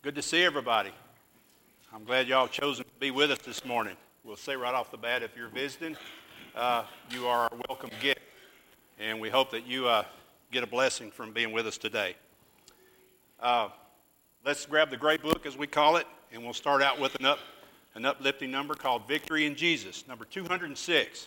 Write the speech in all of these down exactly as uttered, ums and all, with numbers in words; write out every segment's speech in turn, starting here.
Good to see everybody. I'm glad y'all chosen to be with us this morning. We'll say right off the bat, if you're visiting, uh, you are a welcome gift, and we hope that you uh, get a blessing from being with us today. Uh, let's grab the great book, as we call it, and we'll start out with an, up, an uplifting number called Victory in Jesus, number two hundred six.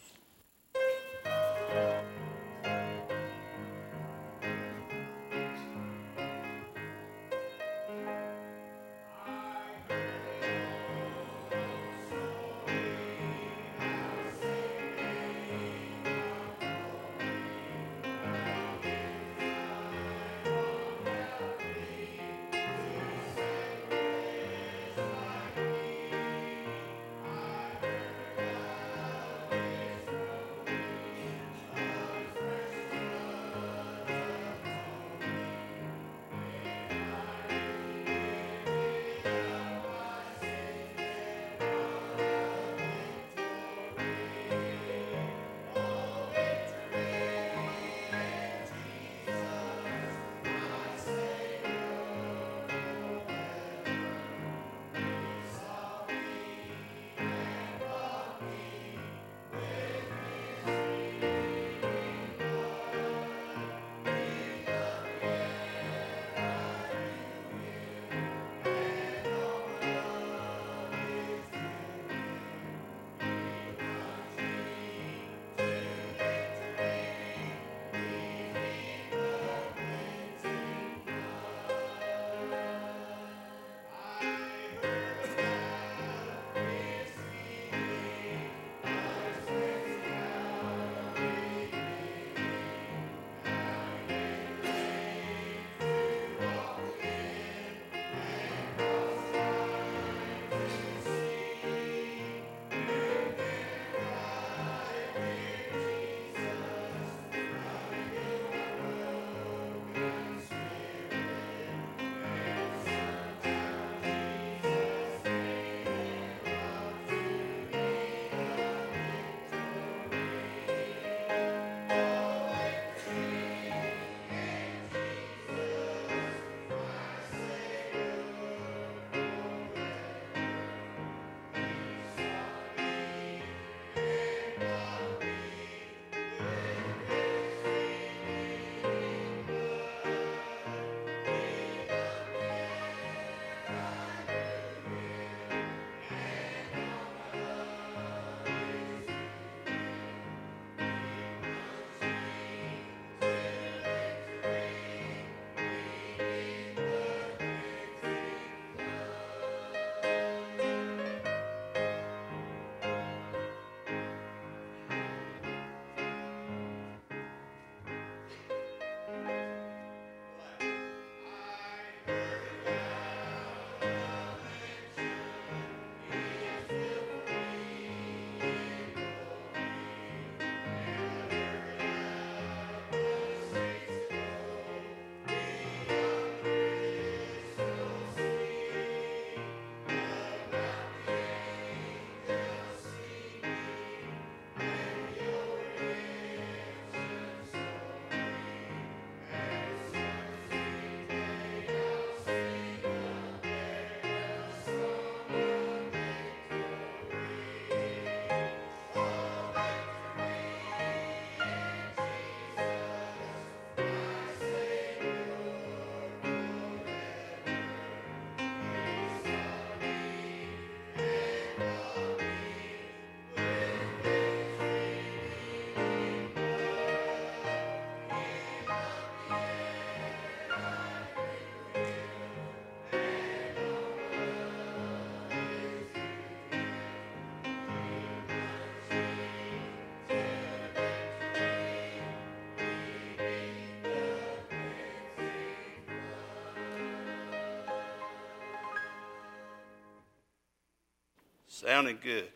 Sounding good.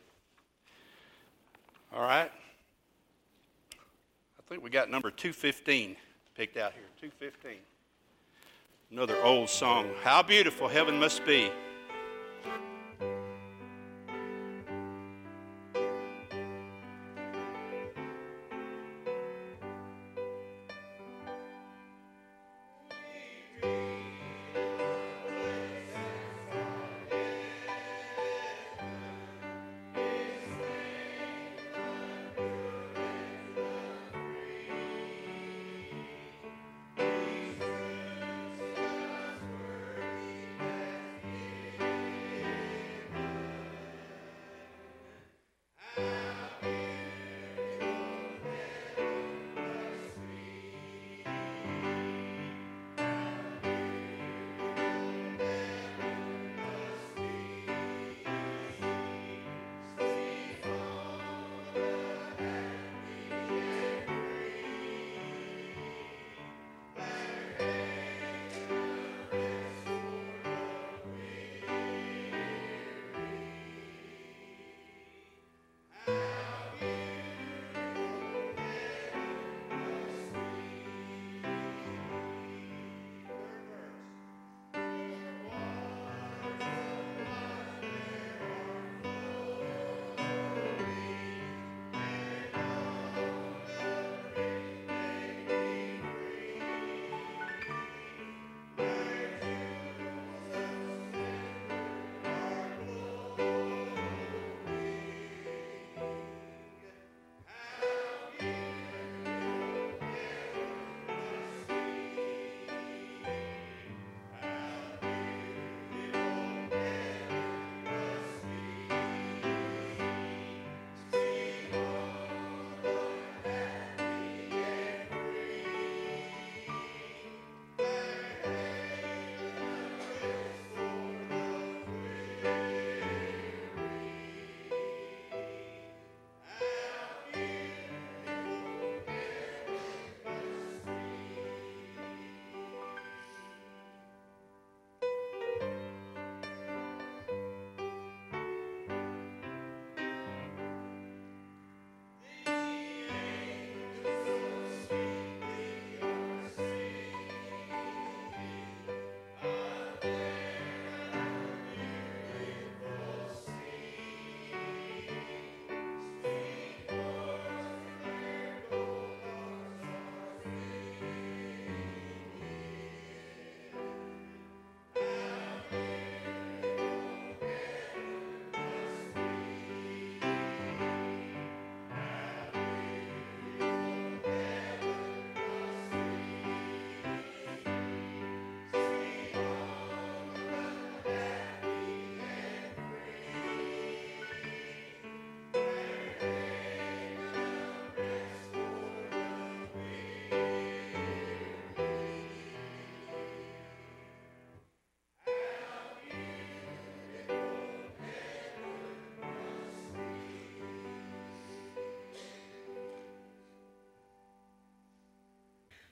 All right. I think we got number two fifteen picked out here. two fifteen. Another old song. How beautiful heaven must be.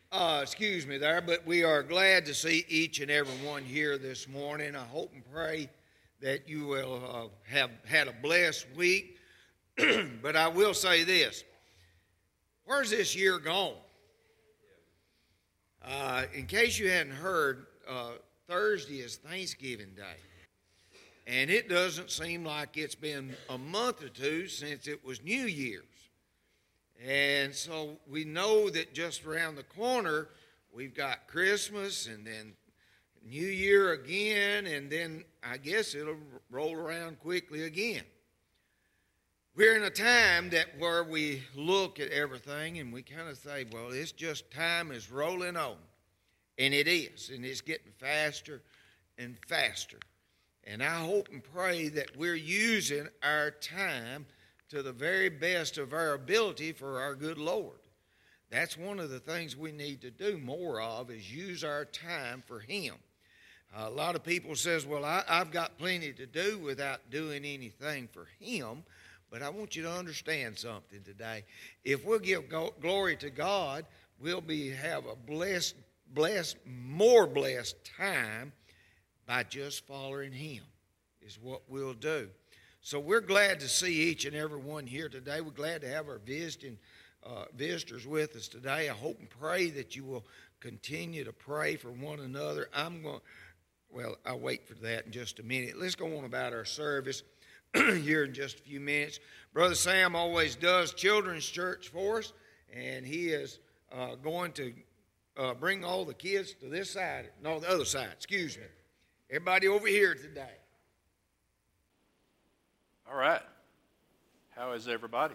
Uh, excuse me there, but we are glad to see each and every one here this morning. I hope and pray that you will uh, have had a blessed week. But I will say this. Where's this year gone? Uh, in case you hadn't heard, uh, Thursday is Thanksgiving Day. And it doesn't seem like it's been a month or two since it was New Year's. And so we know that just around the corner, we've got Christmas and then New Year again, and then I guess it'll roll around quickly again. We're in a time that where we look at everything and we kind of say, well, it's just time is rolling on. And it is, and it's getting faster and faster. And I hope and pray that we're using our time to the very best of our ability for our good Lord. That's one of the things we need to do more of, is use our time for Him. Uh, a lot of people says, well, I, I've got plenty to do without doing anything for Him. But I want you to understand something today. If we'll give go- glory to God, we'll be have a blessed, blessed, more blessed time by just following Him is what we'll do. So we're glad to see each and every one here today. We're glad to have our visiting uh, visitors with us today. I hope and pray that you will continue to pray for one another. I'm going, well, I'll wait for that in just a minute. Let's go on about our service here in just a few minutes. Brother Sam always does children's church for us, and he is uh, going to uh, bring all the kids to this side. No, the other side, excuse me. Everybody over here today. All right. How is everybody?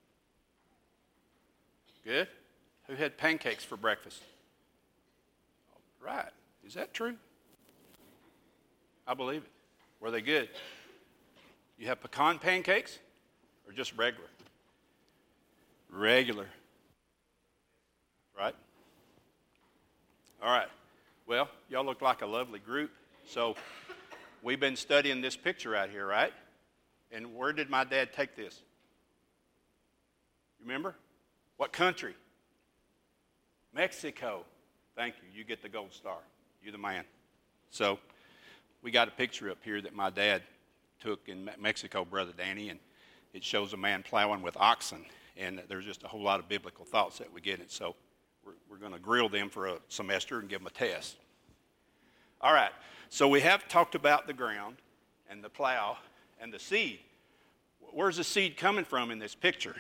Good? Who had pancakes for breakfast? All right. Is that true? I believe it. Were they good? You have pecan pancakes or just regular? Regular. Right? All right. Well, y'all look like a lovely group. So we've been studying this picture out here, right? And where did my dad take this? Remember? What country? Mexico. Thank you. You get the gold star. You're the man. So we got a picture up here that my dad took in Mexico, Brother Danny, and it shows a man plowing with oxen. And there's just a whole lot of biblical thoughts that we get in. So we're, we're going to grill them for a semester and give them a test. All right. So we have talked about the ground and the plow and the seed. Where's the seed coming from in this picture?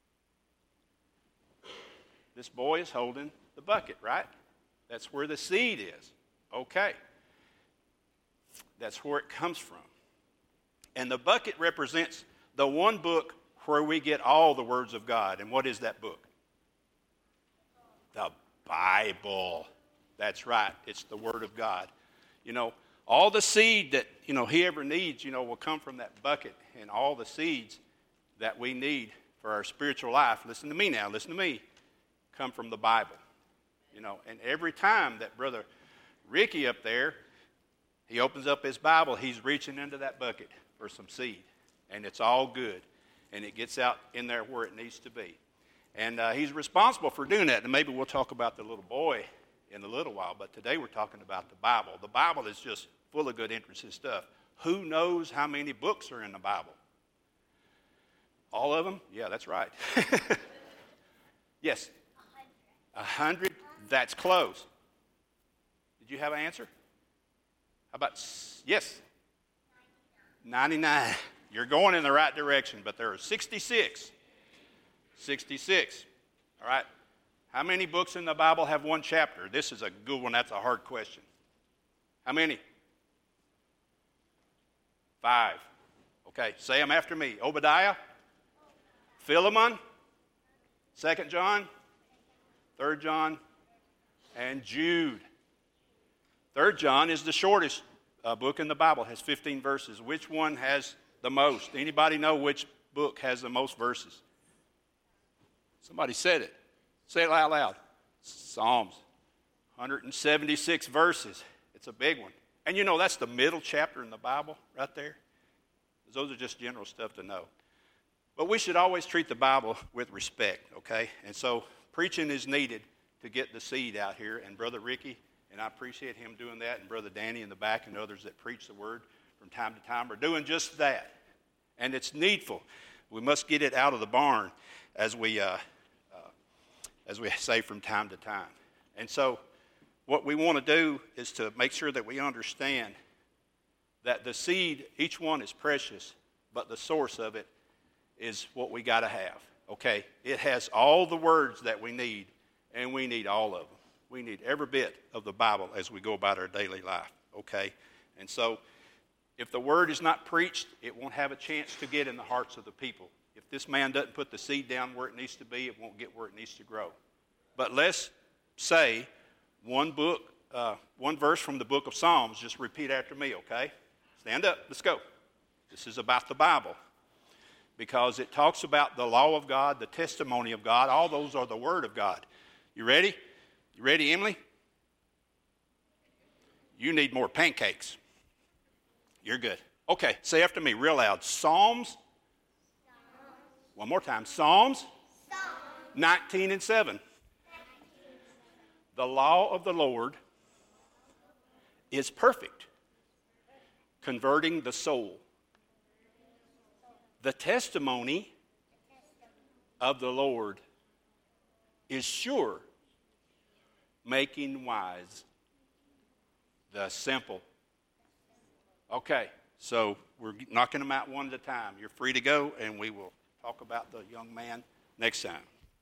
This boy is holding the bucket, right? That's where the seed is. Okay. That's where it comes from. And the bucket represents the one book where we get all the words of God. And what is that book? The Bible. That's right. It's the Word of God. You know, all the seed that, you know, he ever needs, you know, will come from that bucket. And all the seeds that we need for our spiritual life, listen to me now, listen to me, come from the Bible. You know, and every time that Brother Ricky up there, he opens up his Bible, he's reaching into that bucket for some seed. And it's all good. And it gets out in there where it needs to be. And uh, he's responsible for doing that. And maybe we'll talk about the little boy in a little while. But today we're talking about the Bible. The Bible is just full of good, interesting stuff. Who knows how many books are in the Bible? All of them? Yeah, that's right. Yes. A hundred. That's close. Did you have an answer? How about, yes? ninety-nine. You're going in the right direction, but there are sixty-six. sixty-six. All right. How many books in the Bible have one chapter? This is a good one. That's a hard question. How many? Five. Okay, say them after me. Obadiah, Philemon, Second John, Third John, and Jude. Third John is the shortest uh, book in the Bible. It has fifteen verses. Which one has the most? Anybody know which book has the most verses? Somebody said it. Say it out loud. Psalms. one hundred seventy-six verses. It's a big one. And you know, that's the middle chapter in the Bible right there. Those are just general stuff to know. But we should always treat the Bible with respect, okay? And so preaching is needed to get the seed out here, and Brother Ricky, and I appreciate him doing that, and Brother Danny in the back and others that preach the word from time to time are doing just that. And it's needful. We must get it out of the barn, as we, uh, uh, as we say from time to time. And so what we want to do is to make sure that we understand that the seed, each one is precious, but the source of it is what we got to have, okay? It has all the words that we need, and we need all of them. We need every bit of the Bible as we go about our daily life, okay? And so if the word is not preached, it won't have a chance to get in the hearts of the people. If this man doesn't put the seed down where it needs to be, it won't get where it needs to grow. But let's say one book, uh, one verse from the book of Psalms. Just repeat after me, okay? Stand up. Let's go. This is about the Bible, because it talks about the law of God, the testimony of God. All those are the word of God. You ready? You ready, Emily? You need more pancakes. You're good. Okay, say after me real loud. Psalms. Psalms. One more time. Psalms. Psalms. nineteen and seven. The law of the Lord is perfect, converting the soul. The testimony of the Lord is sure, making wise the simple. Okay, so we're knocking them out one at a time. You're free to go, and we will talk about the young man next time.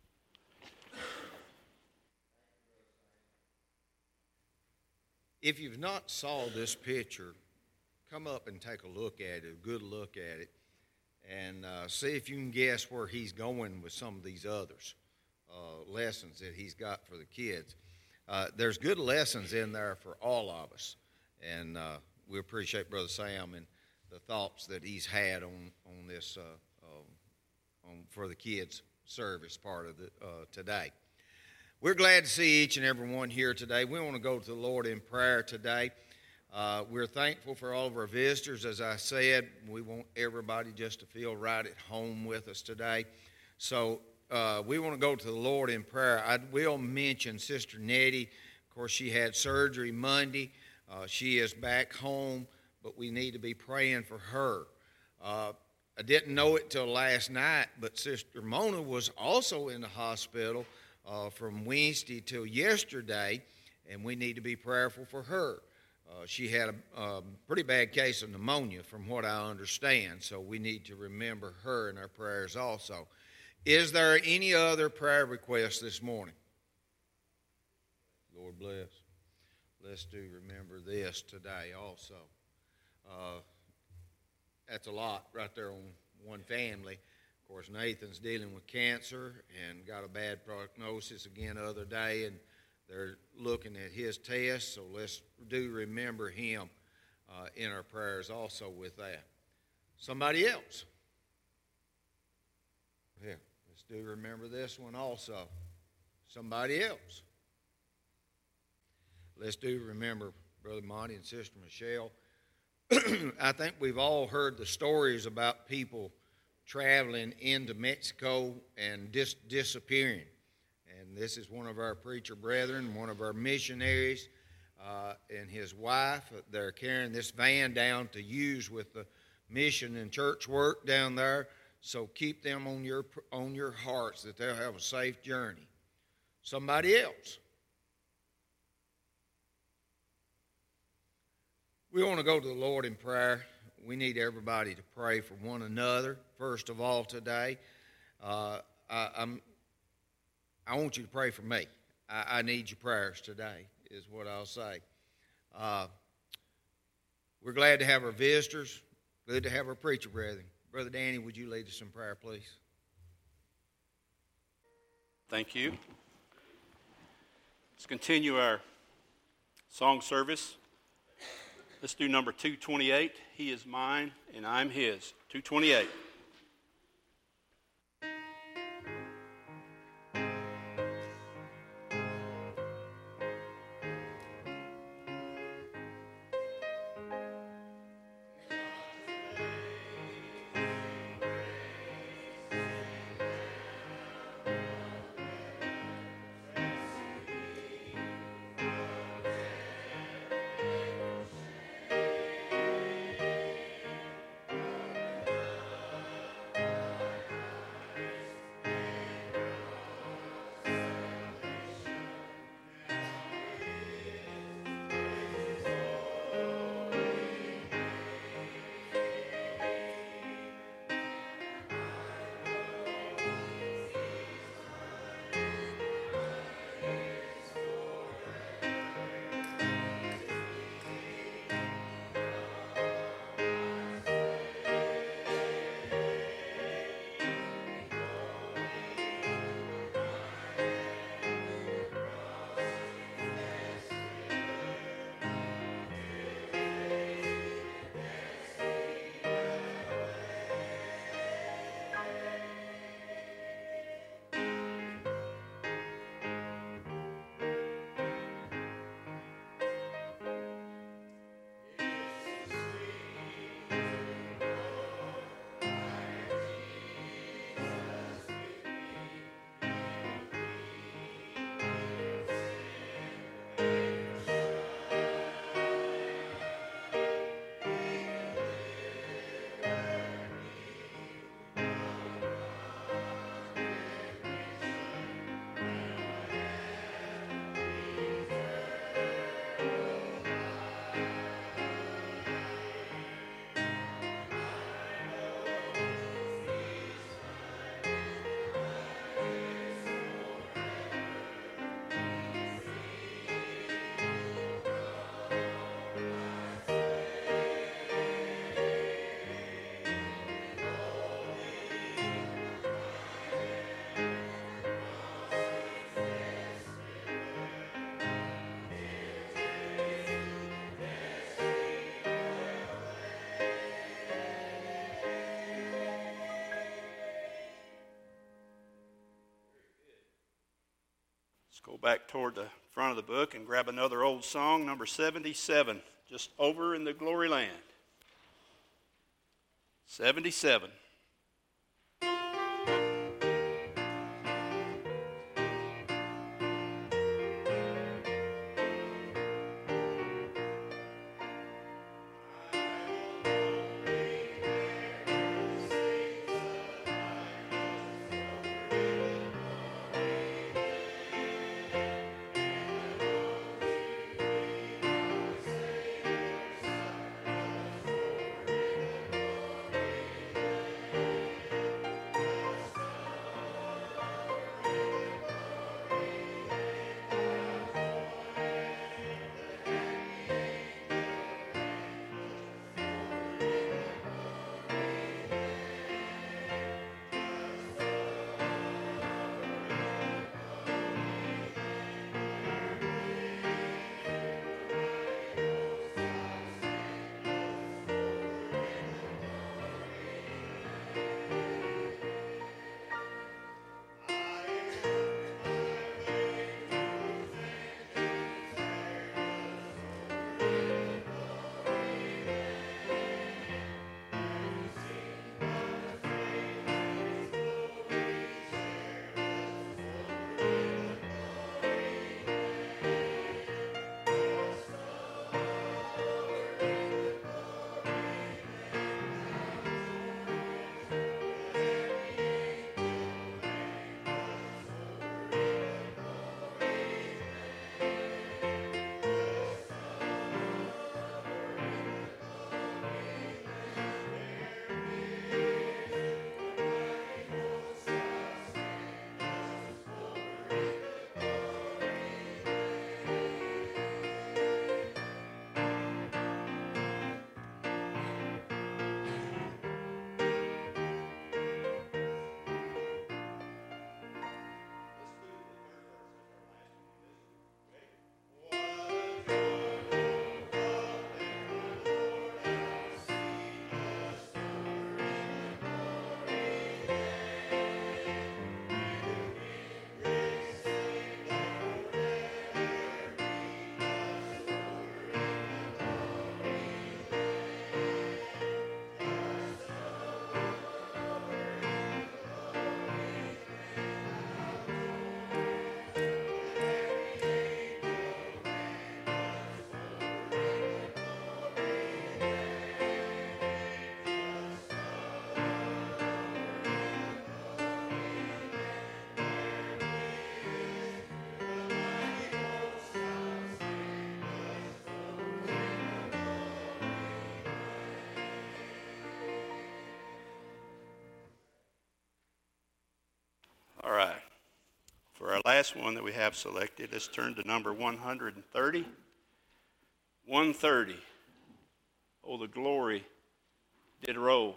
If you've not saw this picture, come up and take a look at it, a good look at it, and uh, see if you can guess where he's going with some of these others, uh, lessons that he's got for the kids. Uh, there's good lessons in there for all of us, and uh, we appreciate Brother Sam and the thoughts that he's had on on this uh, uh, on for the kids' service part of the uh, today. We're glad to see each and every one here today. We want to go to the Lord in prayer today. Uh, we're thankful for all of our visitors. As I said, we want everybody just to feel right at home with us today. So uh, we want to go to the Lord in prayer. I will mention Sister Nettie. Of course, she had surgery Monday. Uh, she is back home, but we need to be praying for her. Uh, I didn't know it till last night, but Sister Mona was also in the hospital Uh, from Wednesday till yesterday, and we need to be prayerful for her. Uh, she had a, a pretty bad case of pneumonia, from what I understand, so we need to remember her in our prayers also. Is there any other prayer requests this morning? Lord bless. Let's do remember this today also. Uh, that's a lot right there on one family. Of course, Nathan's dealing with cancer and got a bad prognosis again the other day, and they're looking at his test, so let's do remember him uh, in our prayers also with that. Somebody else? Here, let's do remember this one also. Somebody else? Let's do remember Brother Monty and Sister Michelle. I think we've all heard the stories about people traveling into Mexico and dis- disappearing. And this is one of our preacher brethren, one of our missionaries, uh, and his wife. They're carrying this van down to use with the mission and church work down there. So keep them on your on your hearts that they'll have a safe journey. Somebody else? We want to go to the Lord in prayer. We need everybody to pray for one another, first of all, today. Uh, I, I'm, I want you to pray for me. I, I need your prayers today, is what I'll say. Uh, we're glad to have our visitors, good to have our preacher brethren. Brother Danny, would you lead us in prayer, please? Thank you. Let's continue our song service. Let's do number two twenty-eight. He is mine and I'm his. two twenty-eight. Go back toward the front of the book and grab another old song, number seventy-seven, just over in the glory land. seventy-seven. All right. For our last one that we have selected, let's turn to number one hundred thirty. one thirty. Oh, the glory did roll.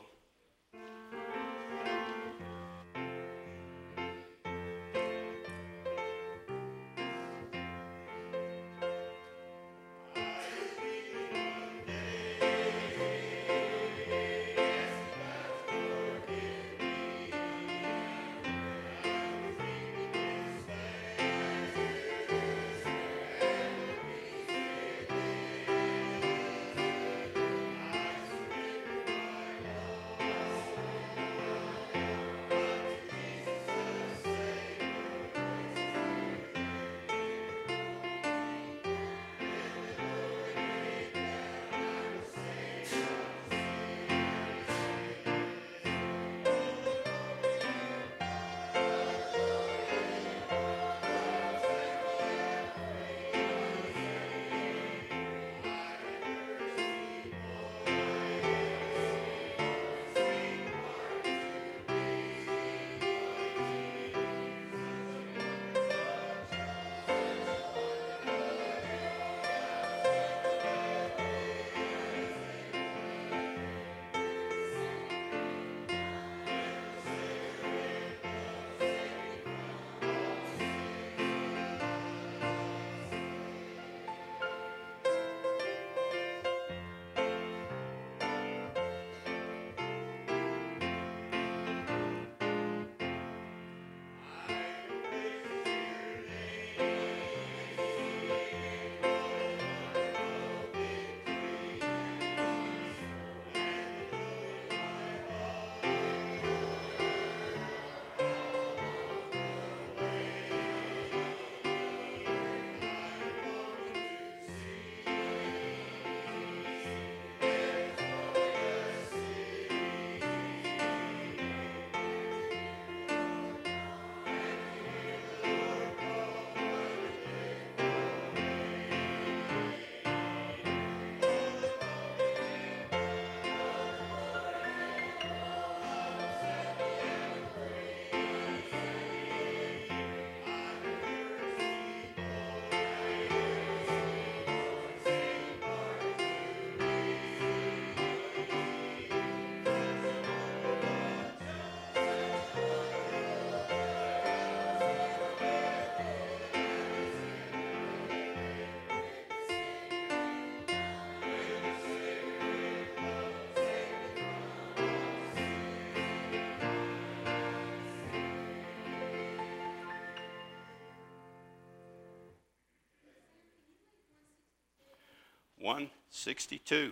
one sixty-two.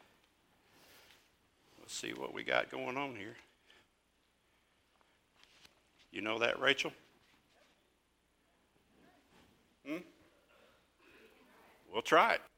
Let's see what we got going on here. You know that, Rachel? Hmm? We'll try it.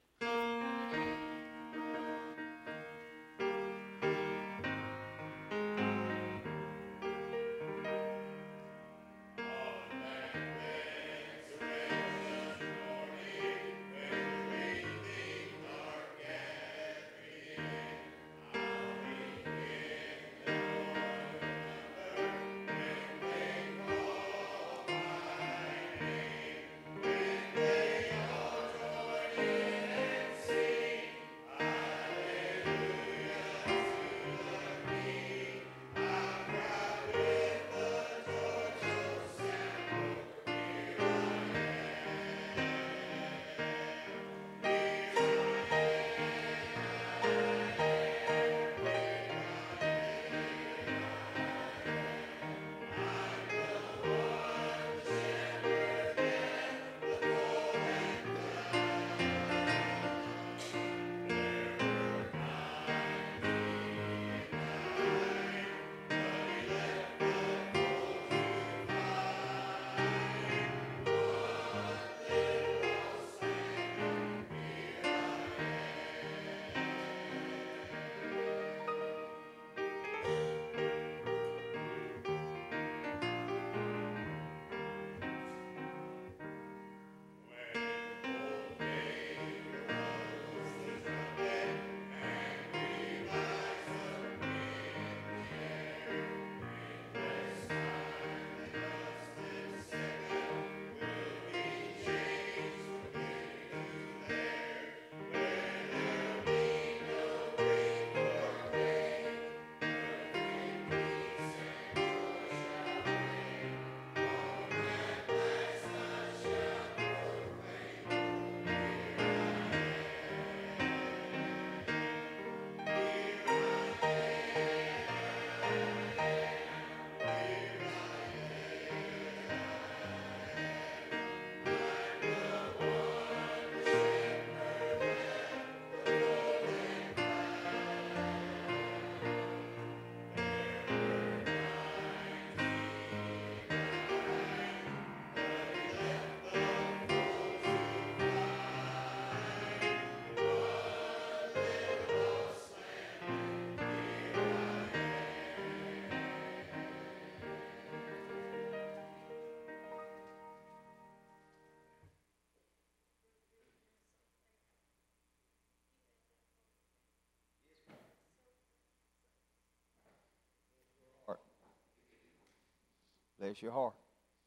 Bless your heart.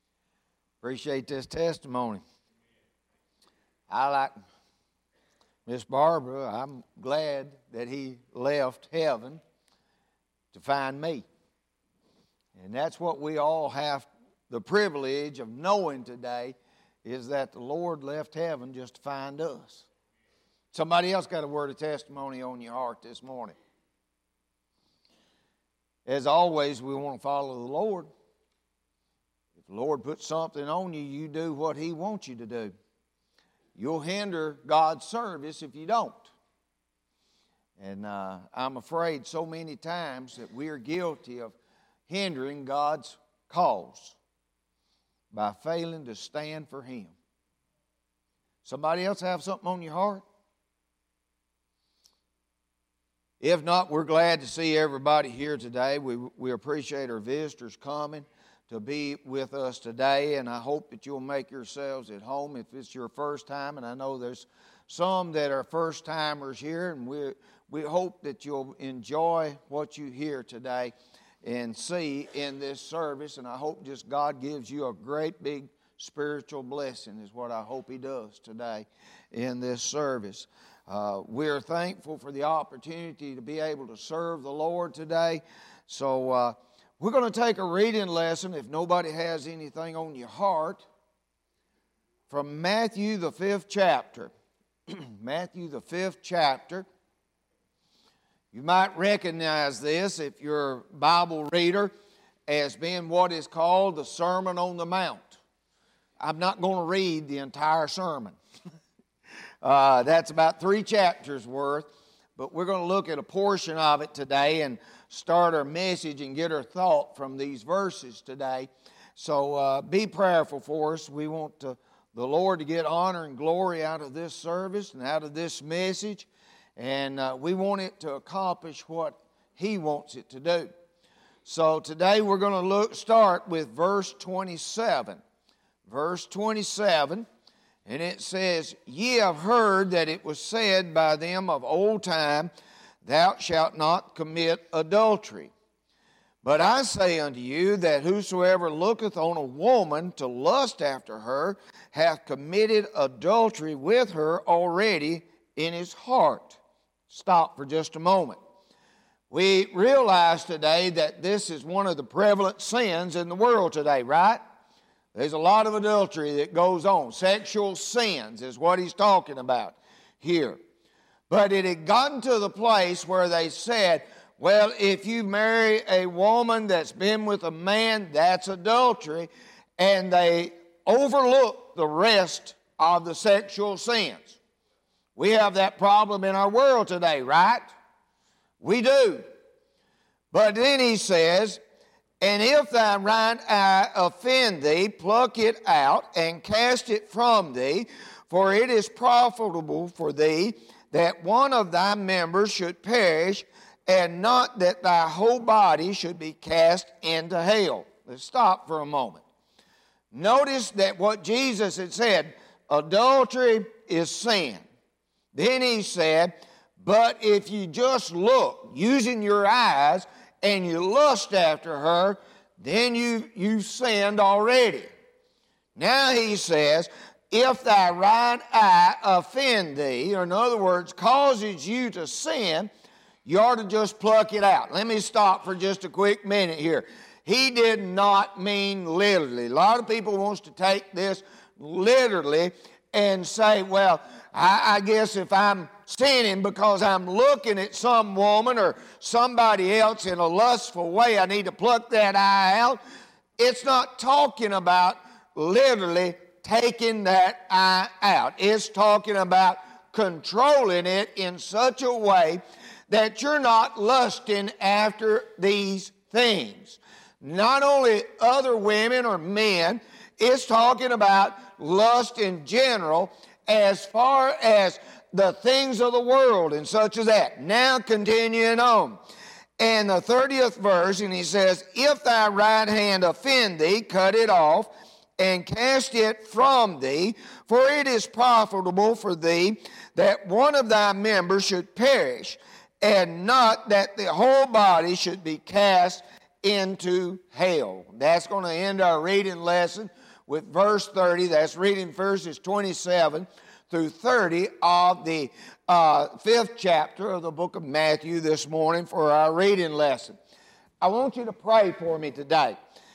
Appreciate this testimony. I like Miss Barbara. I'm glad that he left heaven to find me. And that's what we all have the privilege of knowing today, is that the Lord left heaven just to find us. Somebody else got a word of testimony on your heart this morning. As always, we want to follow the Lord. If the Lord puts something on you, you do what He wants you to do. You'll hinder God's service if you don't. And uh, I'm afraid so many times that we are guilty of hindering God's cause by failing to stand for Him. Somebody else have something on your heart? If not, we're glad to see everybody here today. We, we appreciate our visitors coming to be with us today, and I hope that you'll make yourselves at home if it's your first time, and I know there's some that are first-timers here, and we, we hope that you'll enjoy what you hear today and see in this service, and I hope just God gives you a great big spiritual blessing is what I hope He does today in this service. Uh, we're thankful for the opportunity to be able to serve the Lord today. So uh, we're going to take a reading lesson, if nobody has anything on your heart, from Matthew the fifth chapter. Matthew the fifth chapter. You might recognize this if you're a Bible reader as being what is called the Sermon on the Mount. I'm not going to read the entire sermon. Uh, that's about three chapters worth. But we're going to look at a portion of it today and start our message and get our thought from these verses today. So uh, be prayerful for us. We want to, the Lord to get honor and glory out of this service and out of this message. And uh, we want it to accomplish what He wants it to do. So today we're going to look, start with verse twenty-seven. Verse twenty-seven, and it says, Ye have heard that it was said by them of old time, Thou shalt not commit adultery. But I say unto you that whosoever looketh on a woman to lust after her hath committed adultery with her already in his heart. Stop for just a moment. We realize today that this is one of the prevalent sins in the world today, right? There's a lot of adultery that goes on. Sexual sins is what he's talking about here. But it had gotten to the place where they said, well, if you marry a woman that's been with a man, that's adultery. And they overlook the rest of the sexual sins. We have that problem in our world today, right? We do. But then he says, And if thy right eye offend thee, pluck it out and cast it from thee, for it is profitable for thee that one of thy members should perish, and not that thy whole body should be cast into hell. Let's stop for a moment. Notice that what Jesus had said, adultery is sin. Then he said, but if you just look, using your eyes, and you lust after her, then you, you've sinned already. Now he says, if thy right eye offend thee, or in other words, causes you to sin, you ought to just pluck it out. Let me stop for just a quick minute here. He did not mean literally. A lot of people wants to take this literally and say, well, I, I guess if I'm sinning because I'm looking at some woman or somebody else in a lustful way, I need to pluck that eye out. It's not talking about literally taking that eye out. It's talking about controlling it in such a way that you're not lusting after these things. Not only other women or men, it's talking about lust in general as far as the things of the world and such as that. Now continuing on. And the thirtieth verse, and he says, if thy right hand offend thee, cut it off, and cast it from thee, for it is profitable for thee that one of thy members should perish, and not that the whole body should be cast into hell. That's going to end our reading lesson with verse thirty. That's reading verses twenty-seven through thirty of the uh, fifth chapter of the book of Matthew this morning for our reading lesson. I want you to pray for me today.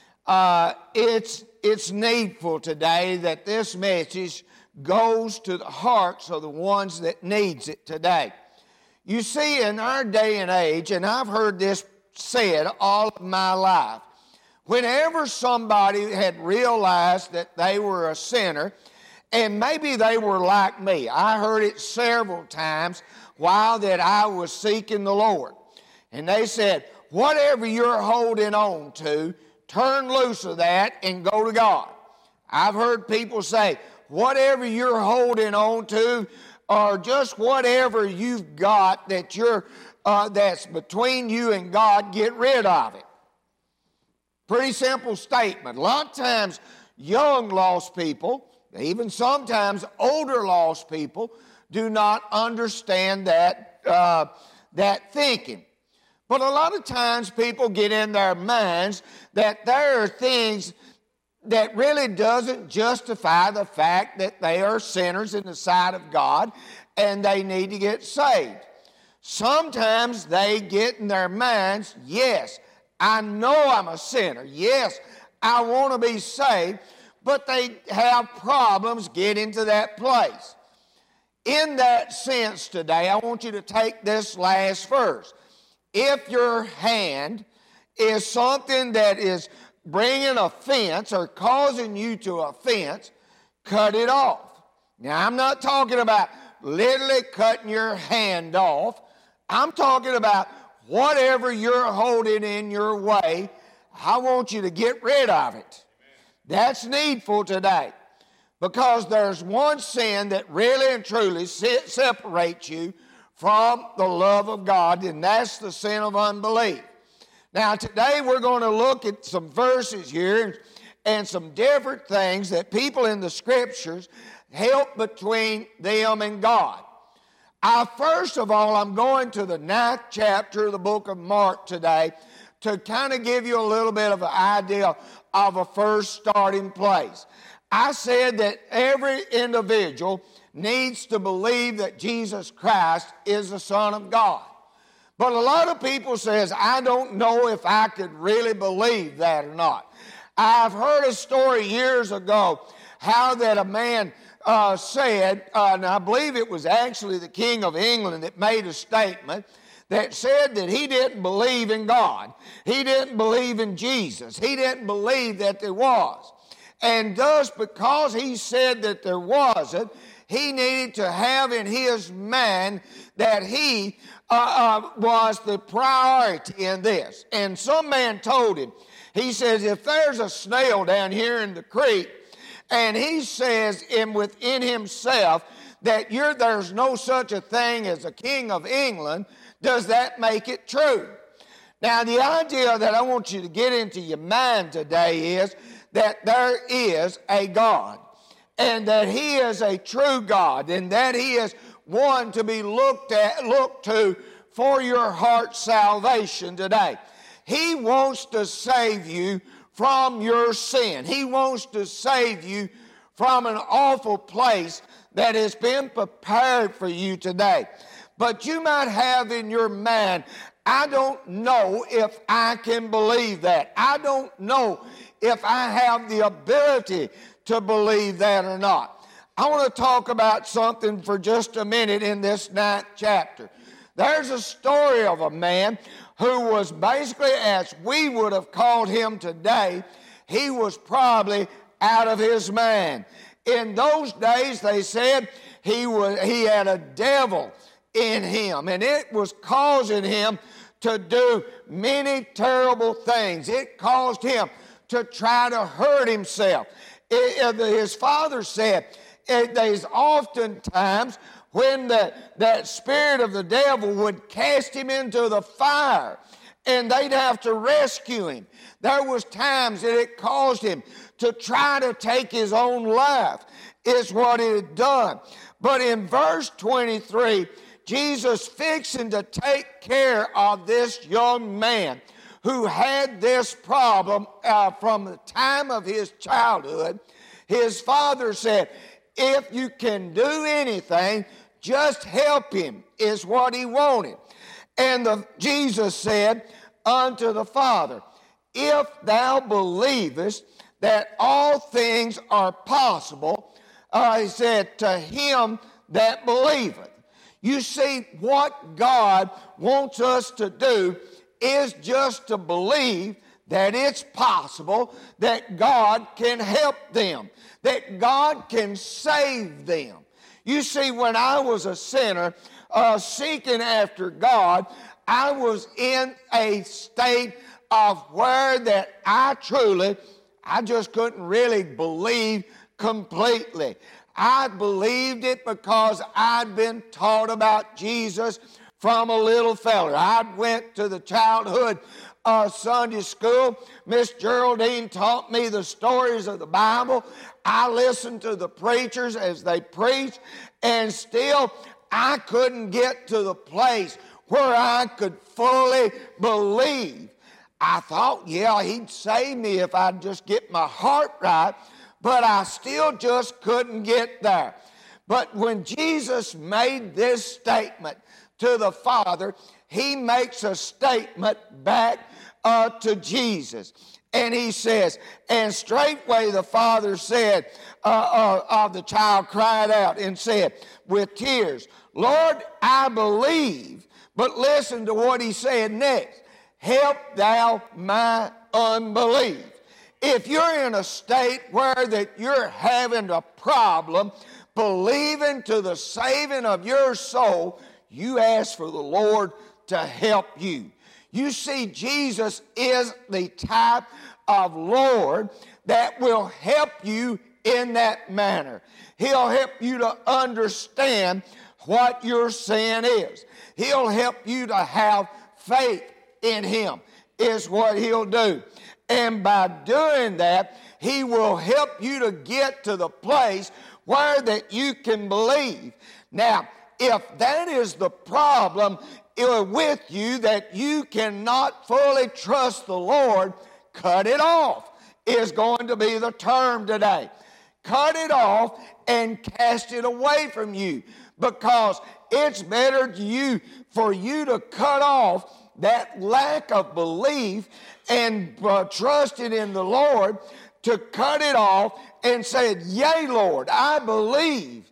Uh, it's, it's needful today that this message goes to the hearts of the ones that needs it today. You see, in our day and age, and I've heard this said all of my life, whenever somebody had realized that they were a sinner, and maybe they were like me. I heard it several times while that I was seeking the Lord. And they said, whatever you're holding on to, turn loose of that and go to God. I've heard people say, whatever you're holding on to, or just whatever you've got that you're, uh, that's between you and God, get rid of it. Pretty simple statement. A lot of times, young lost people, even sometimes older lost people, do not understand that, uh, that thinking. But a lot of times people get in their minds that there are things that really doesn't justify the fact that they are sinners in the sight of God and they need to get saved. Sometimes they get in their minds, yes, I know I'm a sinner. Yes, I want to be saved. But they have problems getting to that place. In that sense today, I want you to take this last verse. If your hand is something that is bringing offense or causing you to offense, cut it off. Now, I'm not talking about literally cutting your hand off. I'm talking about whatever you're holding in your way, I want you to get rid of it. That's needful today, because there's one sin that really and truly separates you from the love of God, and that's the sin of unbelief. Now, today we're going to look at some verses here and some different things that people in the Scriptures help between them and God. I, first of all, I'm going to the ninth chapter of the book of Mark today to kind of give you a little bit of an idea of a first starting place. I said that every individual needs to believe that Jesus Christ is the Son of God. But a lot of people says, I don't know if I could really believe that or not. I've heard a story years ago how that a man uh, said, uh, and I believe it was actually the King of England that made a statement that said that he didn't believe in God. He didn't believe in Jesus. He didn't believe that there was. And thus, because he said that there wasn't, he needed to have in his mind that he uh, uh, was the priority in this. And some man told him, he says, if there's a snail down here in the creek, and he says in within himself that you're, there's no such a thing as a king of England, does that make it true? Now, the idea that I want you to get into your mind today is that there is a God, and that he is a true God, and that he is one to be looked at, looked to for your heart's salvation today. He wants to save you from your sin. He wants to save you from an awful place that has been prepared for you today. But you might have in your mind, I don't know if I can believe that. I don't know if I have the ability to believe that or not. I want to talk about something for just a minute in this ninth chapter. There's a story of a man who was basically, as we would have called him today, he was probably out of his mind. In those days, they said he was he had a devil in him, and it was causing him to do many terrible things. It caused him to try to hurt himself. It, it, his father said, it, there's oftentimes when the, that spirit of the devil would cast him into the fire, and they'd have to rescue him. There was times that it caused him to try to take his own life, is what it had done. But in verse twenty-three, Jesus fixing to take care of this young man who had this problem uh, from the time of his childhood. His father said, if you can do anything, just help him, is what he wanted. And the, Jesus said unto the father, if thou believest that all things are possible, uh, he said, to him that believeth. You see, what God wants us to do is just to believe that it's possible that God can help them, that God can save them. You see, when I was a sinner uh, seeking after God, I was in a state of where that I truly, I just couldn't really believe completely. I believed it because I'd been taught about Jesus from a little feller. I went to the childhood uh, Sunday school. Miss Geraldine taught me the stories of the Bible. I listened to the preachers as they preached, and still I couldn't get to the place where I could fully believe. I thought, yeah, he'd save me if I'd just get my heart right, but I still just couldn't get there. But when Jesus made this statement to the Father, he makes a statement back uh, to Jesus. And he says, and straightway the father said, uh, uh, of the child cried out and said with tears, Lord, I believe. But listen to what he said next. Help thou my unbelief. If you're in a state where that you're having a problem believing to the saving of your soul, you ask for the Lord to help you. You see, Jesus is the type of Lord that will help you in that manner. He'll help you to understand what your sin is. He'll help you to have faith in Him, is what He'll do. And by doing that, He will help you to get to the place where that you can believe. Now, if that is the problem with you, that you cannot fully trust the Lord, cut it off is going to be the term today. Cut it off and cast it away from you, because it's better to you for you to cut off that lack of belief and uh, trusting in the Lord, to cut it off and say, yea, Lord, I believe.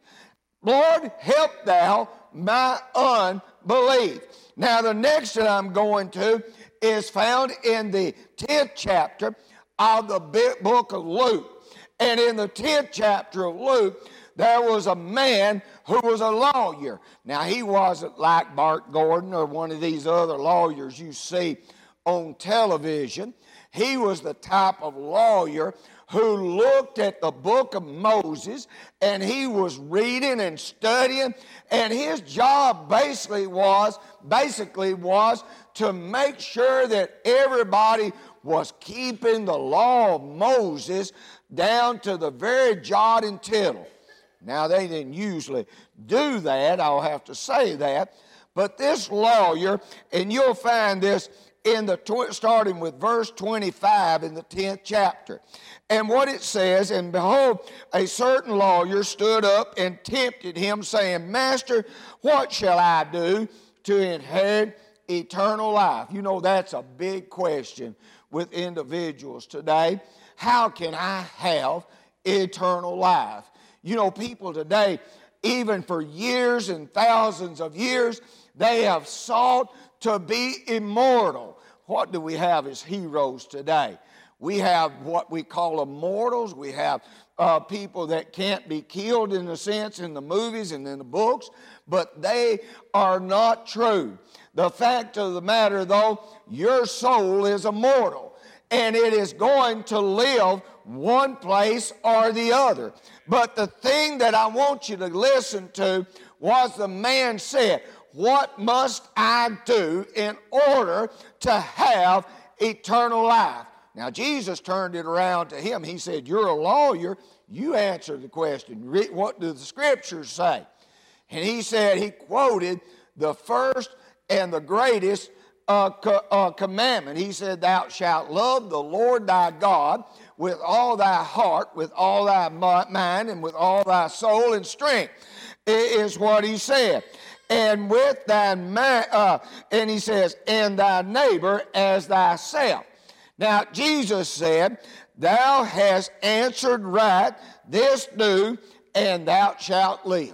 Lord, help thou my unbelief. Now, the next that I'm going to is found in the tenth chapter of the book of Luke. And in the tenth chapter of Luke, there was a man who was a lawyer. Now, he wasn't like Bart Gordon or one of these other lawyers you see on television. He was the type of lawyer who looked at the book of Moses, and he was reading and studying, and his job basically was basically was to make sure that everybody was keeping the law of Moses down to the very jot and tittle. Now, they didn't usually do that, I'll have to say that, but this lawyer, and you'll find this in the tw- starting with verse twenty-five in the tenth chapter. And what it says, and behold, a certain lawyer stood up and tempted him, saying, Master, what shall I do to inherit eternal life? You know, that's a big question with individuals today. How can I have eternal life? You know, people today, even for years and thousands of years, they have sought to be immortal. What do we have as heroes today? We have what we call immortals. We have uh, people that can't be killed, in a sense, in the movies and in the books, but they are not true. The fact of the matter, though, your soul is immortal, and it is going to live one place or the other. But the thing that I want you to listen to was the man said, what must I do in order to have eternal life? Now, Jesus turned it around to him. He said, you're a lawyer. You answer the question. What do the scriptures say? And he said, he quoted the first and the greatest uh, co- uh, commandment. He said, thou shalt love the Lord thy God with all thy heart, with all thy mind, and with all thy soul and strength, is what he said. And with thy man, uh, and he says, and thy neighbor as thyself. Now, Jesus said, thou hast answered right, this do, and thou shalt live.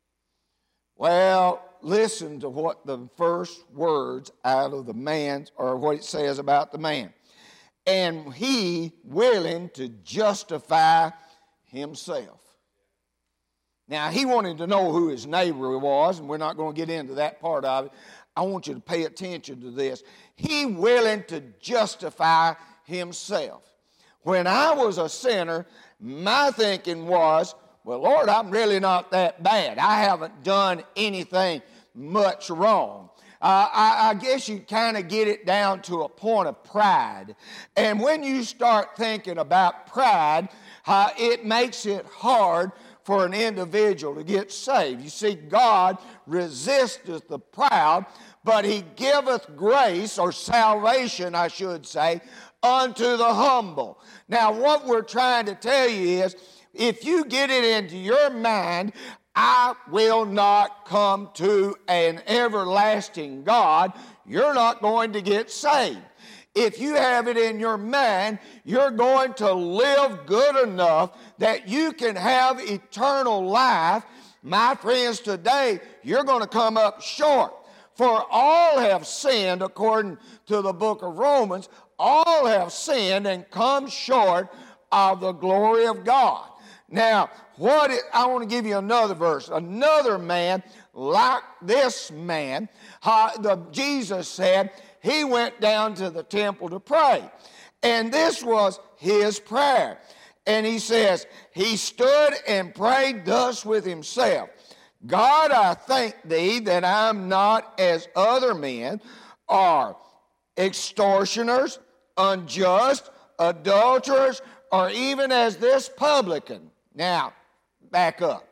Well, listen to what the first words out of the man's, or what it says about the man. And he willing to justify himself. Now, he wanted to know who his neighbor was, and we're not going to get into that part of it. I want you to pay attention to this. He willing to justify himself. When I was a sinner, my thinking was, well, Lord, I'm really not that bad. I haven't done anything much wrong. Uh, I, I guess you kind of get it down to a point of pride. And when you start thinking about pride, uh, it makes it hard for an individual to get saved. You see, God resisteth the proud, but he giveth grace, or salvation, I should say, unto the humble. Now, what we're trying to tell you is, if you get it into your mind, I will not come to an everlasting God, you're not going to get saved. If you have it in your mind, you're going to live good enough that you can have eternal life. My friends, today, you're going to come up short. For all have sinned, according to the book of Romans, all have sinned and come short of the glory of God. Now, what it, I want to give you another verse. Another man like this man, uh, the, Jesus said he went down to the temple to pray. And this was his prayer. And he says, he stood and prayed thus with himself. God, I thank thee that I'm not as other men are, extortioners, unjust, adulterers, or even as this publican. Now, back up.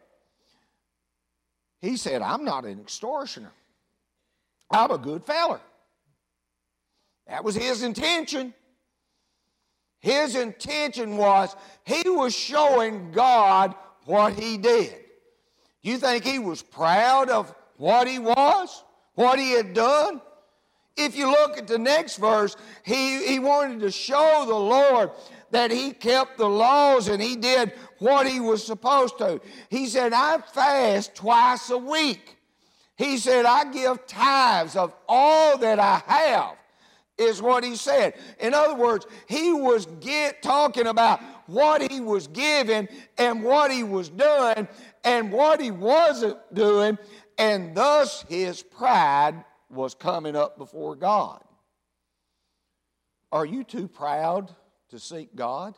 He said, I'm not an extortioner. I'm a good feller. That was his intention. His intention was he was showing God what he did. You think he was proud of what he was, what he had done? If you look at the next verse, he, he wanted to show the Lord that he kept the laws and he did what he was supposed to. He said, I fast twice a week. He said, I give tithes of all that I have, is what he said. In other words, he was get, talking about what he was giving and what he was doing and what he wasn't doing, and thus his pride was coming up before God. Are you too proud to seek God?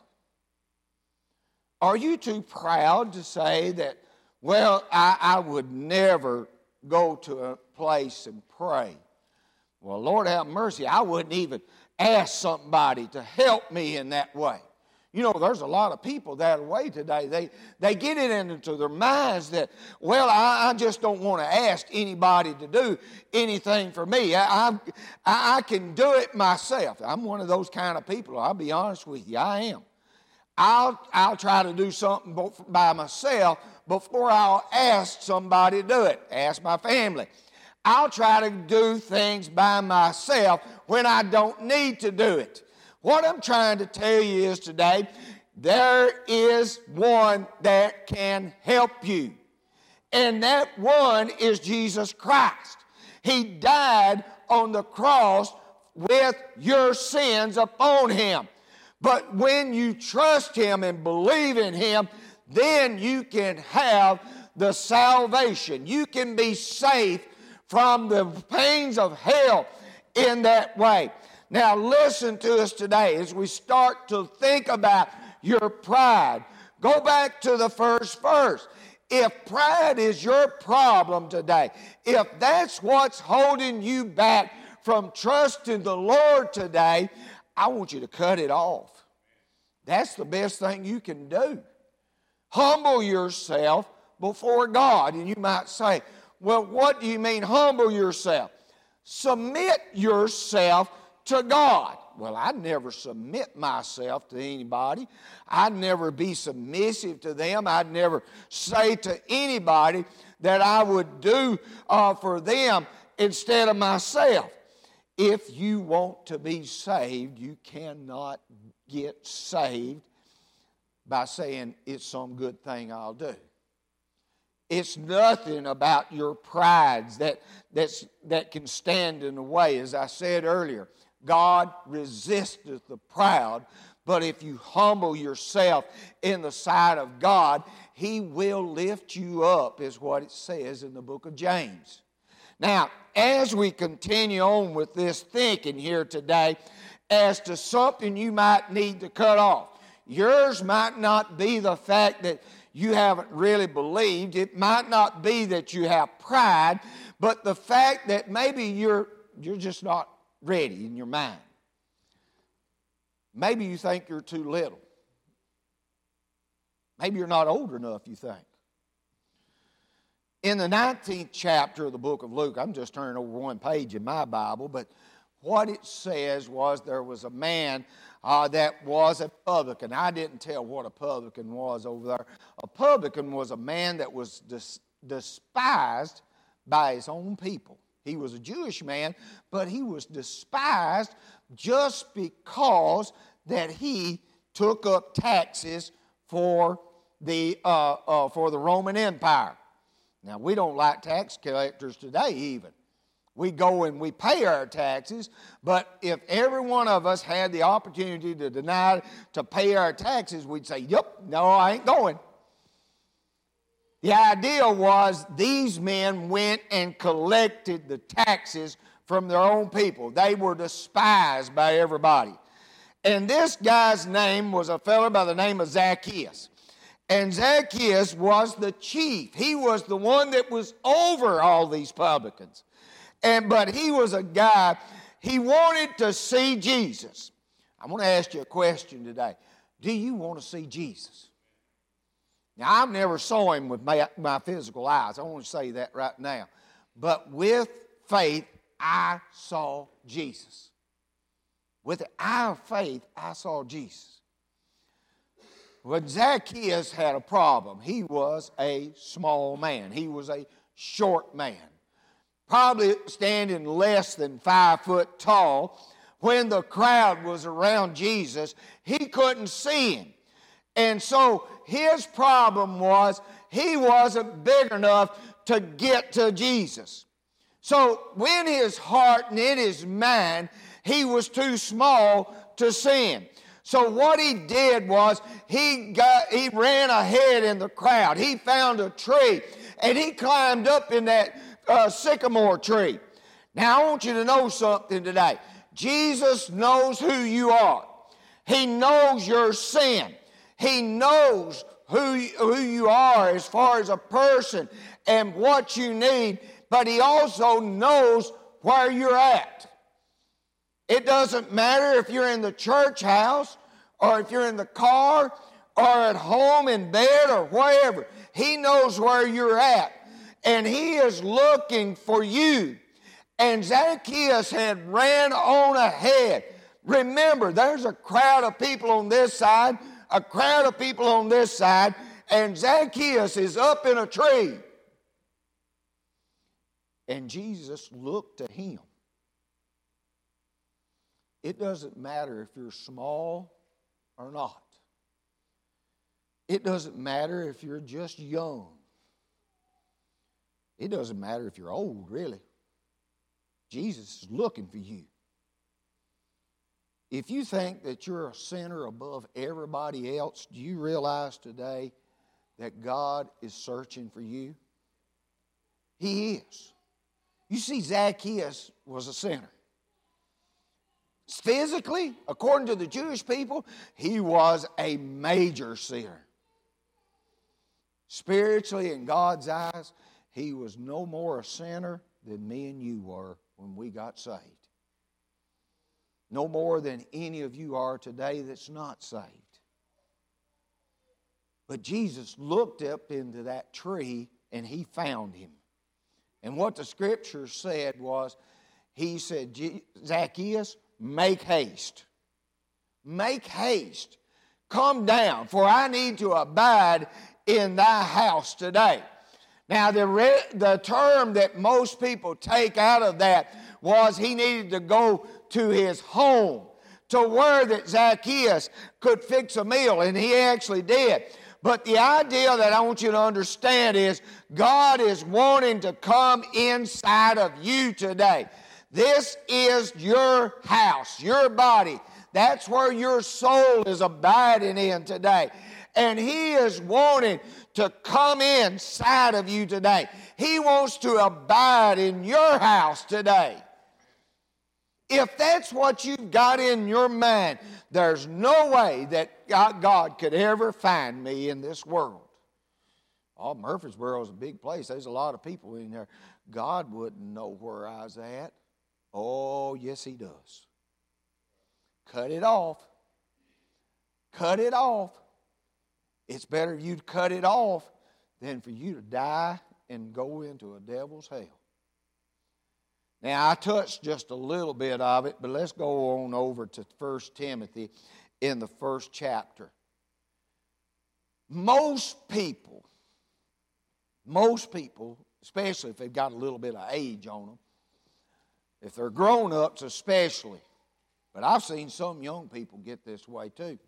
Are you too proud to say that, well, I, I would never go to a place and pray? Well, Lord have mercy, I wouldn't even ask somebody to help me in that way. You know, there's a lot of people that way today. They they get it into their minds that, well, I, I just don't want to ask anybody to do anything for me. I, I, I can do it myself. I'm one of those kind of people. I'll be honest with you, I am. I'll, I'll try to do something by myself before I'll ask somebody to do it. Ask my family. I'll try to do things by myself when I don't need to do it. What I'm trying to tell you is today, there is one that can help you. And that one is Jesus Christ. He died on the cross with your sins upon him. But when you trust him and believe in him, then you can have the salvation. You can be safe from the pains of hell in that way. Now listen to us today as we start to think about your pride. Go back to the first verse. If pride is your problem today, if that's what's holding you back from trusting the Lord today, I want you to cut it off. That's the best thing you can do. Humble yourself before God. And you might say, well, what do you mean humble yourself? Submit yourself to God. Well, I'd never submit myself to anybody. I'd never be submissive to them. I'd never say to anybody that I would do uh, for them instead of myself. If you want to be saved, you cannot get saved by saying it's some good thing I'll do. It's nothing about your prides that, that's, that can stand in the way. As I said earlier, God resisteth the proud, but if you humble yourself in the sight of God, he will lift you up, is what it says in the book of James. Now, as we continue on with this thinking here today, as to something you might need to cut off, yours might not be the fact that you haven't really believed. It might not be that you have pride, but the fact that maybe you're, you're just not ready in your mind. Maybe you think you're too little. Maybe you're not old enough, you think. In the nineteenth chapter of the book of Luke, I'm just turning over one page in my Bible, but what it says was there was a man uh, that was a publican. I didn't tell what a publican was over there. A publican was a man that was des- despised by his own people. He was a Jewish man, but he was despised just because that he took up taxes for the uh, uh, for the Roman Empire. Now, we don't like tax collectors today even. We go and we pay our taxes, but if every one of us had the opportunity to deny to pay our taxes, we'd say, yep, no, I ain't going. The idea was these men went and collected the taxes from their own people. They were despised by everybody. And this guy's name was a fellow by the name of Zacchaeus. And Zacchaeus was the chief. He was the one that was over all these publicans. And but he was a guy, he wanted to see Jesus. I want to ask you a question today. Do you want to see Jesus? Now, I've never saw him with my, my physical eyes. I want to say that right now. But with faith, I saw Jesus. With the eye of faith, I saw Jesus. But Zacchaeus had a problem. He was a small man. He was a short man. Probably standing less than five foot tall. When the crowd was around Jesus, he couldn't see him. And so his problem was he wasn't big enough to get to Jesus. So in his heart and in his mind, he was too small to see him. So what he did was he got he ran ahead in the crowd. He found a tree and he climbed up in that uh, sycamore tree. Now I want you to know something today. Jesus knows who you are. He knows your sin. He knows who, who you are as far as a person and what you need, but he also knows where you're at. It doesn't matter if you're in the church house or if you're in the car or at home in bed or wherever. He knows where you're at, and he is looking for you. And Zacchaeus had ran on ahead. Remember, there's a crowd of people on this side, a crowd of people on this side, and Zacchaeus is up in a tree. And Jesus looked to him. It doesn't matter if you're small or not. It doesn't matter if you're just young. It doesn't matter if you're old, really. Jesus is looking for you. If you think that you're a sinner above everybody else, do you realize today that God is searching for you? He is. You see, Zacchaeus was a sinner. Physically, according to the Jewish people, he was a major sinner. Spiritually, in God's eyes, he was no more a sinner than me and you were when we got saved. No more than any of you are today that's not saved. But Jesus looked up into that tree and he found him. And what the scripture said was, he said, Zacchaeus, make haste. Make haste. Come down, for I need to abide in thy house today. Now, the, re- the term that most people take out of that was he needed to go to his home, to where that Zacchaeus could fix a meal, and he actually did. But the idea that I want you to understand is God is wanting to come inside of you today. This is your house, your body. That's where your soul is abiding in today. And he is wanting to come inside of you today. He wants to abide in your house today. If that's what you've got in your mind, there's no way that God could ever find me in this world. Oh, Murfreesboro is a big place. There's a lot of people in there. God wouldn't know where I was at. Oh, yes, he does. Cut it off. Cut it off. It's better you to cut it off than for you to die and go into a devil's hell. Now, I touched just a little bit of it, but let's go on over to First Timothy in the first chapter. Most people, most people, especially if they've got a little bit of age on them, if they're grown-ups especially, but I've seen some young people get this way too.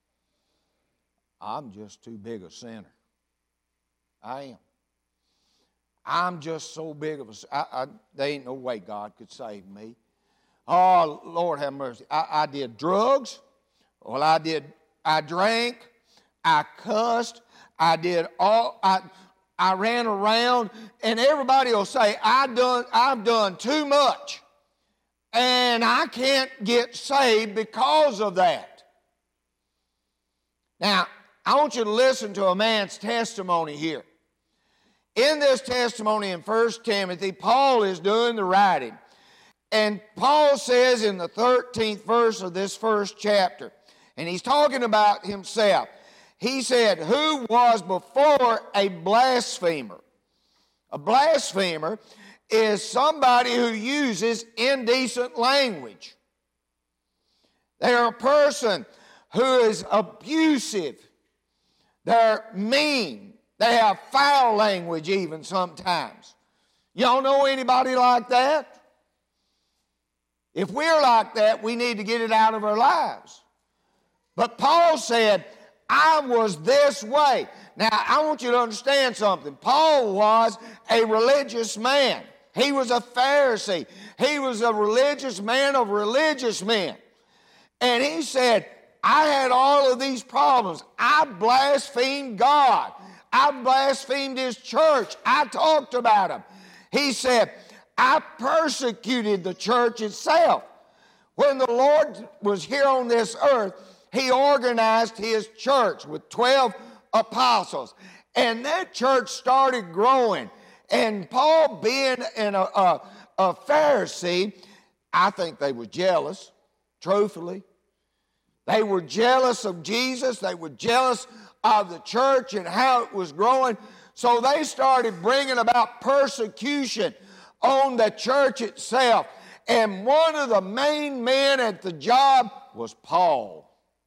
I'm just too big a sinner. I am. I'm just so big of a sinner. I, I, there ain't no way God could save me. Oh, Lord have mercy. I, I did drugs. Well, I did. I drank. I cussed. I did all. I, I ran around, and everybody will say, I done, I've done too much, and I can't get saved because of that. Now, I want you to listen to a man's testimony here. In this testimony in First Timothy, Paul is doing the writing. And Paul says in the thirteenth verse of this first chapter, and he's talking about himself. He said, who was before a blasphemer? A blasphemer is somebody who uses indecent language. They're a person who is abusive. They're mean. They have foul language even sometimes. Y'all know anybody like that? If we're like that, we need to get it out of our lives. But Paul said, I was this way. Now, I want you to understand something. Paul was a religious man. He was a Pharisee. He was a religious man of religious men. And he said, I had all of these problems. I blasphemed God. I blasphemed His church. I talked about Him. He said, I persecuted the church itself. When the Lord was here on this earth, He organized His church with twelve apostles. And that church started growing. And Paul, being an, a, a, a Pharisee, I think they were jealous, truthfully. They were jealous of Jesus. They were jealous of the church and how it was growing. So they started bringing about persecution on the church itself. And one of the main men at the job was Paul.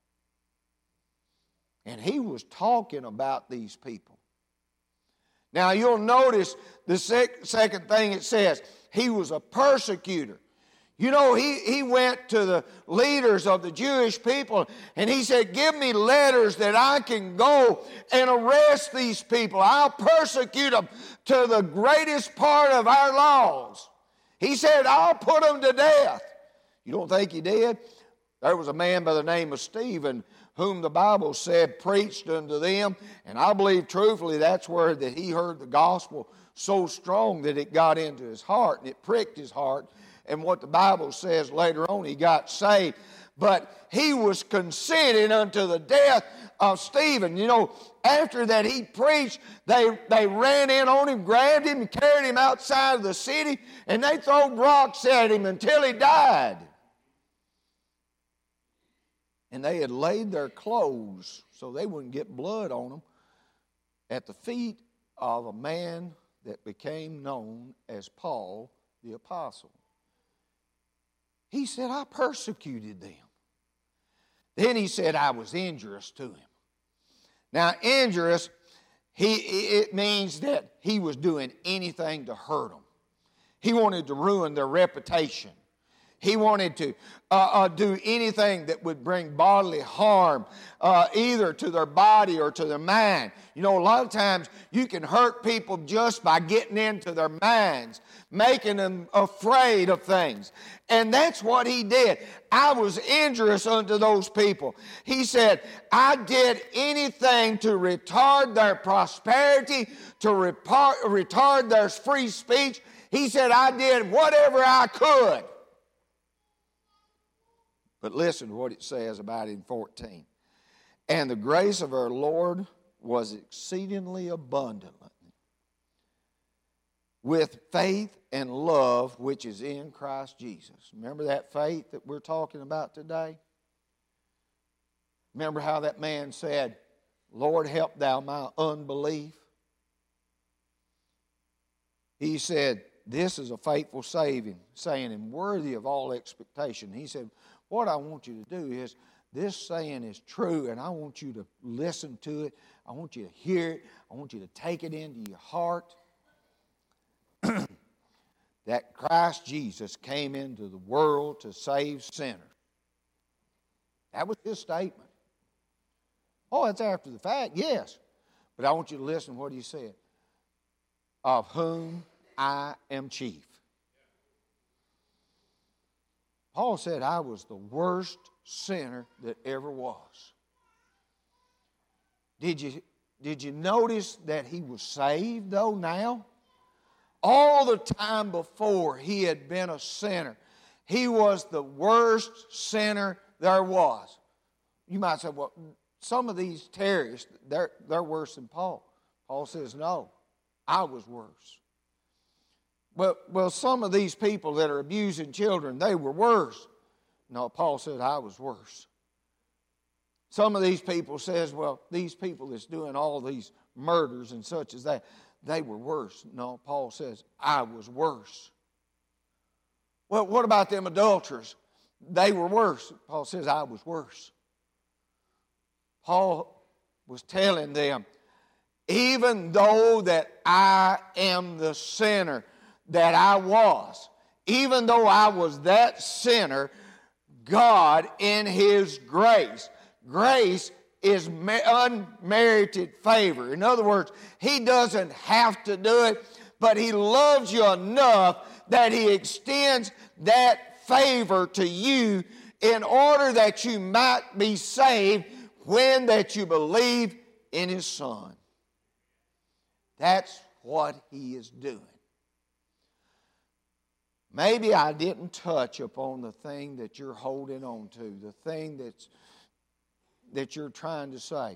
And he was talking about these people. Now you'll notice the sec- second thing it says, he was a persecutor. You know, he, he went to the leaders of the Jewish people and he said, give me letters that I can go and arrest these people. I'll persecute them to the greatest part of our laws. He said, I'll put them to death. You don't think he did? There was a man by the name of Stephen whom the Bible said preached unto them, and I believe truthfully that's where that he heard the gospel so strong that it got into his heart and it pricked his heart. And what the Bible says later on, he got saved. But he was consenting unto the death of Stephen. You know, after that he preached, they, they ran in on him, grabbed him, and carried him outside of the city, and they threw rocks at him until he died. And they had laid their clothes so they wouldn't get blood on them at the feet of a man that became known as Paul the Apostle. He said, I persecuted them. Then he said, I was injurious to him. Now, injurious, he, it means that he was doing anything to hurt them. He wanted to ruin their reputation. He wanted to uh, uh, do anything that would bring bodily harm uh, either to their body or to their mind. You know, a lot of times you can hurt people just by getting into their minds, making them afraid of things. And that's what he did. I was injurious unto those people. He said, I did anything to retard their prosperity, to repar- retard their free speech. He said, I did whatever I could. But listen to what it says about it in fourteen. And the grace of our Lord was exceedingly abundant with faith and love which is in Christ Jesus. Remember that faith that we're talking about today? Remember how that man said, Lord, help thou my unbelief? He said, this is a faithful saving, saying, and worthy of all expectation. He said, what I want you to do is, this saying is true, and I want you to listen to it. I want you to hear it. I want you to take it into your heart. That Christ Jesus came into the world to save sinners. That was his statement. Oh, that's after the fact, yes. But I want you to listen to what he said. Of whom I am chief. Paul said, I was the worst sinner that ever was. Did you, did you notice that he was saved, though, now? All the time before, he had been a sinner. He was the worst sinner there was. You might say, well, some of these terrorists, they're, they're worse than Paul. Paul says, no, I was worse. Well, well, some of these people that are abusing children, they were worse. No, Paul said, I was worse. Some of these people says, well, these people that's doing all these murders and such as that, they were worse. No, Paul says, I was worse. Well, what about them adulterers? They were worse. Paul says, I was worse. Paul was telling them, even though that I am the sinner that I was, even though I was that sinner, God in His grace, grace is unmerited favor. In other words, He doesn't have to do it, but He loves you enough that He extends that favor to you in order that you might be saved when that you believe in His Son. That's what He is doing. Maybe I didn't touch upon the thing that you're holding on to, the thing that's that you're trying to say.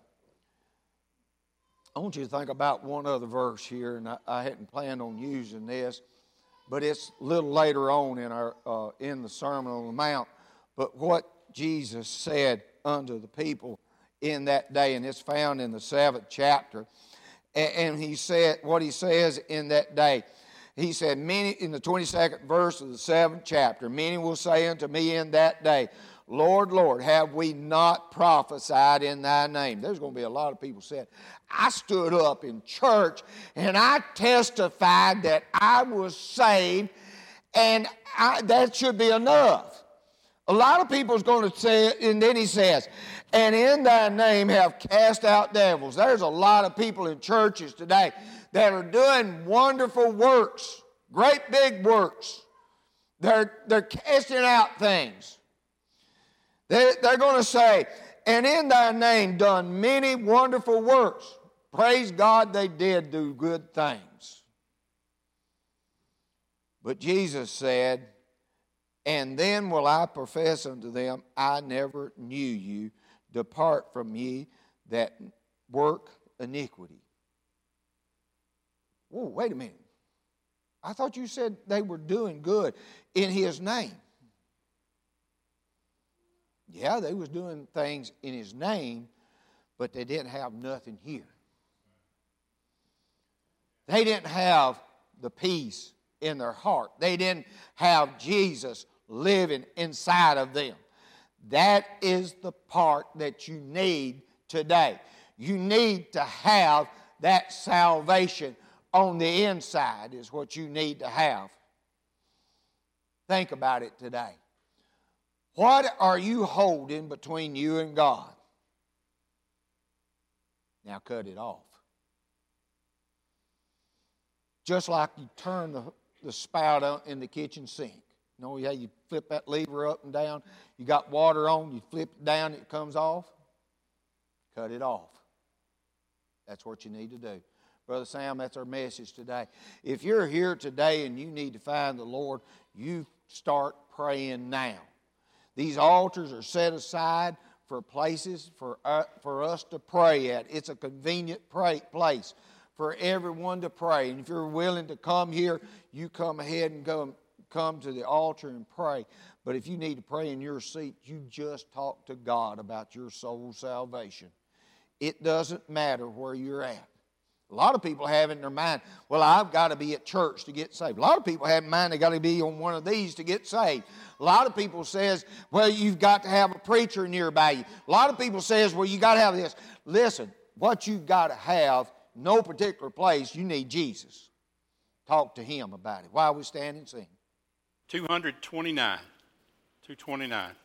I want you to think about one other verse here, and I, I hadn't planned on using this, but it's a little later on in our uh, in the Sermon on the Mount. But what Jesus said unto the people in that day, and it's found in the seventh chapter. And, and he said what he says in that day. He said, many in the twenty-second verse of the seventh chapter, many will say unto me in that day, Lord, Lord, have we not prophesied in thy name? There's going to be a lot of people said, I stood up in church and I testified that I was saved, and I, that should be enough. A lot of people is going to say it, and then he says, and in thy name have cast out devils. There's a lot of people in churches today that are doing wonderful works, great big works. They're, they're casting out things. They're, they're going to say, and in thy name done many wonderful works. Praise God, they did do good things. But Jesus said, and then will I profess unto them, I never knew you. Depart from me that work iniquity. Whoa, wait a minute. I thought you said they were doing good in His name. Yeah, they was doing things in His name, but they didn't have nothing here. They didn't have the peace in their heart. They didn't have Jesus living inside of them. That is the part that you need today. You need to have that salvation on the inside is what you need to have. Think about it today. What are you holding between you and God? Now cut it off. Just like you turn the, the spout on in the kitchen sink. You know how you flip that lever up and down? You got water on, you flip it down, it comes off. Cut it off. That's what you need to do. Brother Sam, that's our message today. If you're here today and you need to find the Lord, you start praying now. These altars are set aside for places for, uh, for us to pray at. It's a convenient pray, place for everyone to pray. And if you're willing to come here, you come ahead and go, come to the altar and pray. But if you need to pray in your seat, you just talk to God about your soul's salvation. It doesn't matter where you're at. A lot of people have in their mind, well, I've got to be at church to get saved. A lot of people have in mind they've got to be on one of these to get saved. A lot of people says, well, you've got to have a preacher nearby you. A lot of people says, well, you got to have this. Listen, what you've got to have, no particular place, you need Jesus. Talk to Him about it. While we stand and sing. two twenty-nine. two twenty-nine.